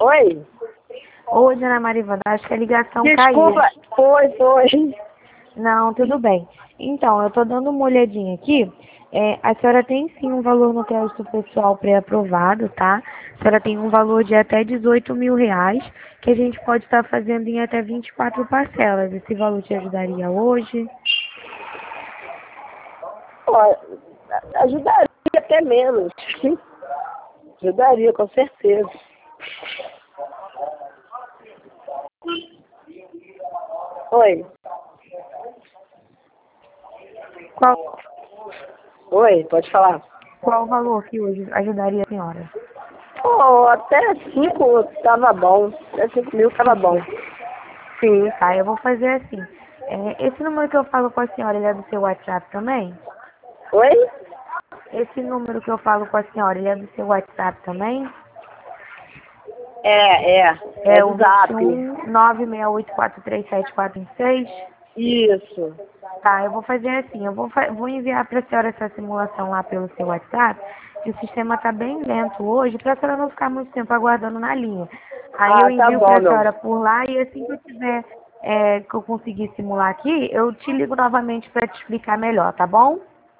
Oi? Oi, dona Marivanda, acho que a ligação Desculpa, caiu. foi. Não, tudo bem. Então, eu tô dando uma olhadinha aqui. A senhora tem sim um valor no crédito pessoal pré-aprovado, tá? A senhora tem um valor de até 18 mil reais, que a gente pode estar fazendo em até 24 parcelas. Esse valor te ajudaria hoje? Ó, ajudaria até menos. Ajudaria, com certeza. Oi? Oi, pode falar. Qual o valor que hoje ajudaria a senhora? Pô, até 5 tava bom. Até 5 mil tava bom. Sim, tá. Eu vou fazer assim. Esse número que eu falo com a senhora, ele é do seu WhatsApp também? Oi? Esse número que eu falo com a senhora, ele é do seu WhatsApp também? É O do Zap. 21 968437426. Isso. Tá, eu vou fazer assim, vou enviar para a senhora essa simulação lá pelo seu WhatsApp, que o sistema tá bem lento hoje, para a senhora não ficar muito tempo aguardando na linha. Aí eu Ah, tá envio para bom, a meu. senhora por lá e assim que eu tiver, que eu conseguir simular aqui, eu te ligo novamente para te explicar melhor, tá bom?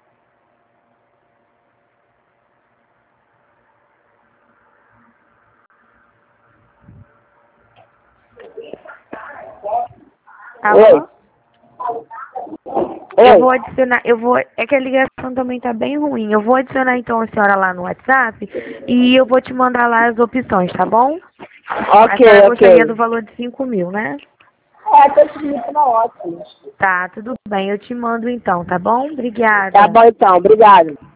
Oi. Alô? Eu Oi. vou adicionar, é que a ligação também tá bem ruim. Eu vou adicionar então a senhora lá no WhatsApp e eu vou te mandar lá as opções, tá bom? A Ok, senhora gostaria do ok. valor de 5 mil, né? Até 5 mil tá ótimo. Tá, tudo bem. Eu te mando então, tá bom? Tá Obrigada. bom então, obrigado.